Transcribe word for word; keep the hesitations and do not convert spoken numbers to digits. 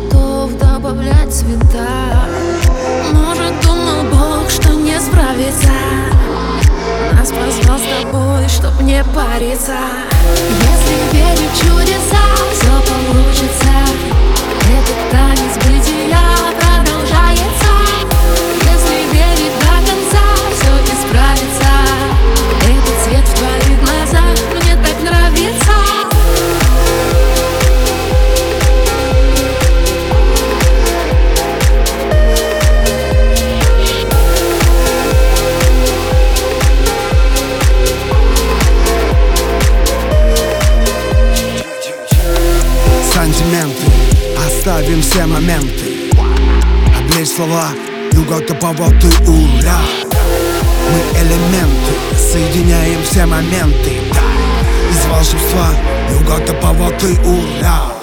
готов добавлять цвета. Может, думал Бог, что не справится. Нас позвал с тобой, чтоб не париться. Если верить в чудеса, все получится. Этот танец бытия продолжается. Если верить до конца, все исправится. Этот свет в твоих глазах мне так нравится. Сантименты, оставим все моменты, облечь слова, югота, поводы, ура. Мы элементы, соединяем все моменты, да. Из волшебства, югота, поводы, ура.